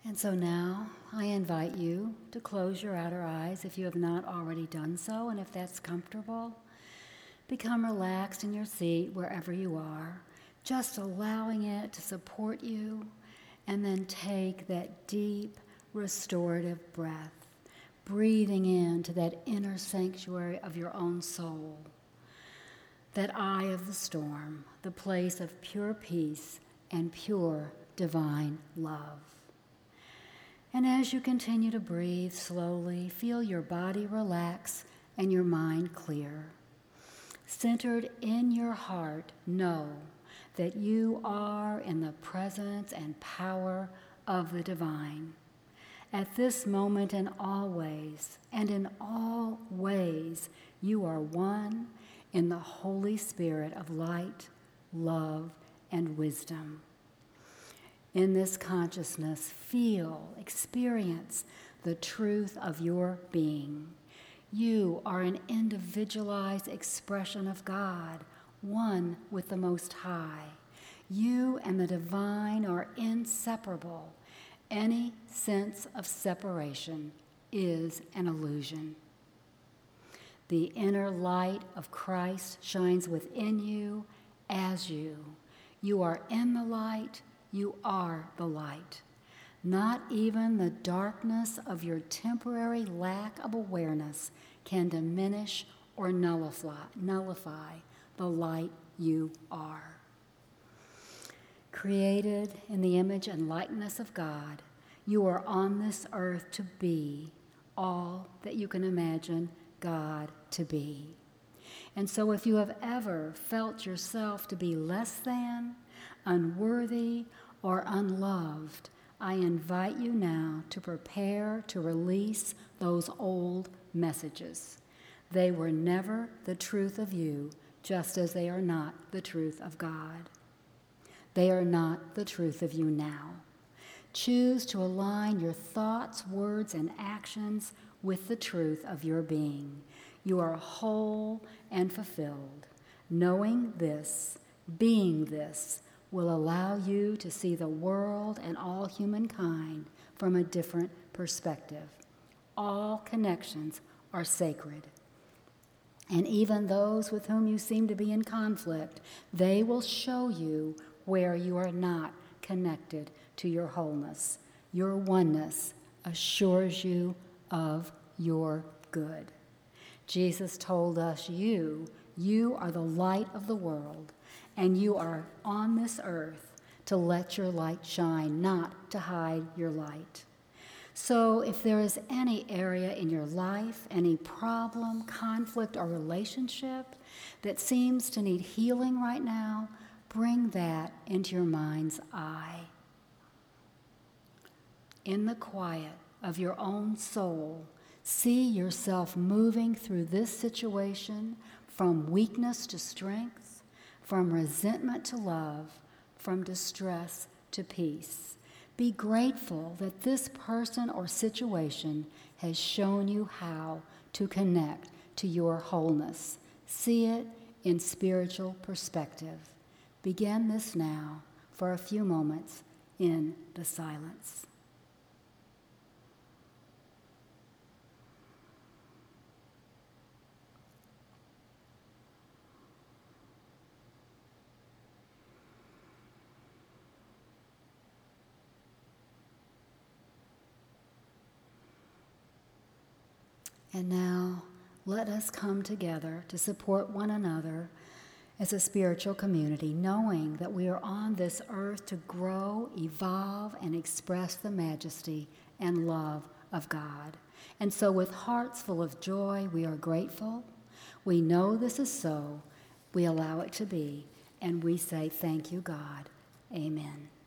And so now I invite you to close your outer eyes if you have not already done so, and if that's comfortable, become relaxed in your seat wherever you are, just allowing it to support you, and then take that deep, restorative breath, breathing into that inner sanctuary of your own soul, that eye of the storm, the place of pure peace and pure divine love. And as you continue to breathe slowly, feel your body relax and your mind clear. Centered in your heart, know that you are in the presence and power of the divine. At this moment and always, and in all ways, you are one in the Holy Spirit of light, love, and wisdom. In this consciousness, feel, experience the truth of your being. You are an individualized expression of God, one with the Most High. You and the divine are inseparable. Any sense of separation is an illusion. The inner light of Christ shines within you as you. You are in the light. You are the light. Not even the darkness of your temporary lack of awareness can diminish or nullify the light you are. Created in the image and likeness of God, you are on this earth to be all that you can imagine God to be. And so if you have ever felt yourself to be less than, unworthy, or unloved, I invite you now to prepare to release those old messages. They were never the truth of you, just as they are not the truth of God. They are not the truth of you now. Choose to align your thoughts, words, and actions with the truth of your being. You are whole and fulfilled. Knowing this, being this, will allow you to see the world and all humankind from a different perspective. All connections are sacred. And even those with whom you seem to be in conflict, they will show you where you are not connected to your wholeness. Your oneness assures you of your good. Jesus told us, you are the light of the world, and you are on this earth to let your light shine, not to hide your light. So if there is any area in your life, any problem, conflict, or relationship that seems to need healing right now, bring that into your mind's eye. In the quiet of your own soul, see yourself moving through this situation from weakness to strength, from resentment to love, from distress to peace. Be grateful that this person or situation has shown you how to connect to your wholeness. See it in spiritual perspective. Begin this now for a few moments in the silence. And now, let us come together to support one another as a spiritual community, knowing that we are on this earth to grow, evolve, and express the majesty and love of God. And so with hearts full of joy, we are grateful. We know this is so. We allow it to be. And we say, thank you, God. Amen.